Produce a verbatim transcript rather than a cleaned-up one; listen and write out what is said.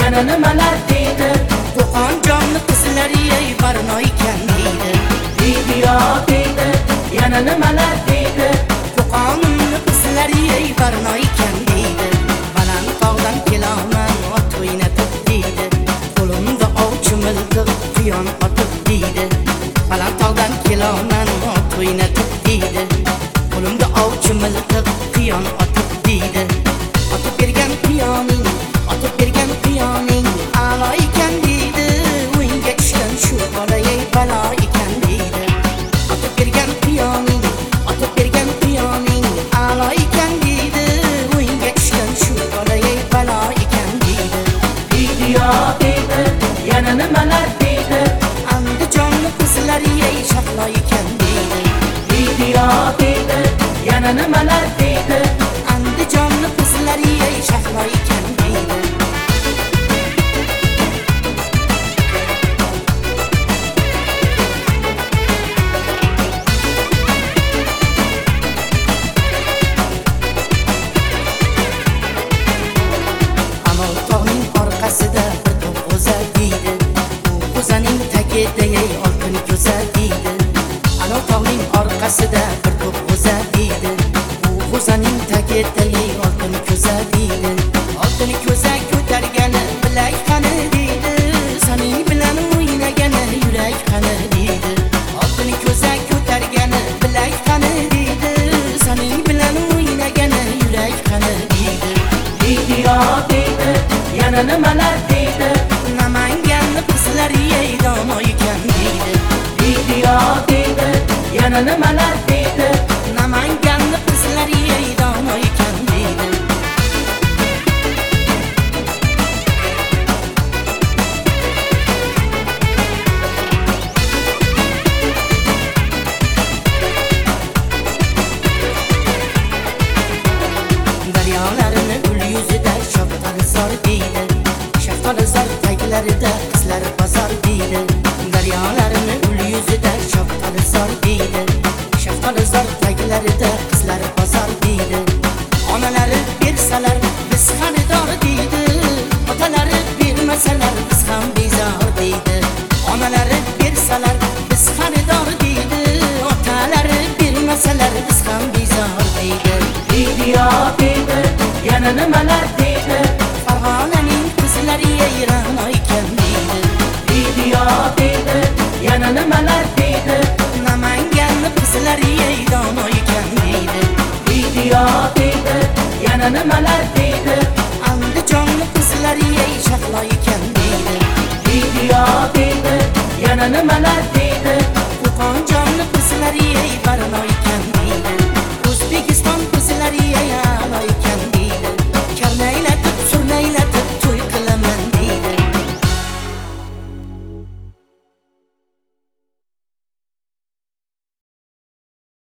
yana nimalar deydi. To'qon jonli qizlar ey barno ekan deydi. Deydi yo deydi, yana nimalar deydi. To'qonni qizlar ey barno ekan deydi. Baland tog'dan kelaman ot o'ynatib deydi. Qo'limda ovchi miltiq quyon otib deydi. Baland tog'dan kelaman ot o'ynatib deydi. Qo'limda ovchi miltiq quyon otib deydi. Otib bergan quyoning, otib bergan quyoning a'lo ekan deydi. O'yinga tushgan shu bola ey balo ekan deydi. Otib bergan quyoning, otib bergan quyoning a'lo ekan deydi. O'yinga tushgan shu bola ey balo ekan deydi. Deydi yo deydi, yana nimalar deydi. Andijonli qizlar ey shahlo ekan deydi. Deydi yo deydi, yana nimalar deydi. Andijonli qizlar ey shahlo ekan deydi. Anov tog'ning orqasida bir to'p g'o'za deydi. U g'o'zaning tagida ey oltin ko'za deydi. Anov tog'ning orqasida bir to'p g'o'za deydi. U g'o'zaning tagida ey oltin ko'za deydi. Oltin ko'za ko'targani bilak qani deydi. Sening bilan o'ynagani yurak qani deydi. Oltin ko'za ko'targani bilak qani deydi. Sening bilan o'ynagani yurak qani deydi. Deydi yo deydi, yana nimalar deydi. Namanganli qizlar ey dono ekan deydi. Deydi yo deydi, yana nimalar deydi. Namanganli qizlar ey dono ekan deydi. Daryolarini gul yuzida shaftoli zor deydi. Shaftoli zor taglarida qizlar bozor deydi. Daryolarini gul yuzida shaftoli zor deydi. Shaftoli zor taglarida qizlar bozor deydi. Onalari bersalar biz xaridor deydi. Otalari bermasalar biz ham bezor deydi. Onalari bersalar biz xaridor deydi. Otalari bermasalar biz ham bezor deydi. Deydi yo deydi, yana nimalar deydi. Farg'onaning qizlari ey ra'no ekan deydi. Deydi yo deydi, yana nimalar deydi. Namanganli qizlari ey dono ekan deydi. Deydi yo deydi, yana nimalar deydi. Andijonli qizlari ey shahlo ekan deydi. Deydi yo deydi, yana nimalar deydi.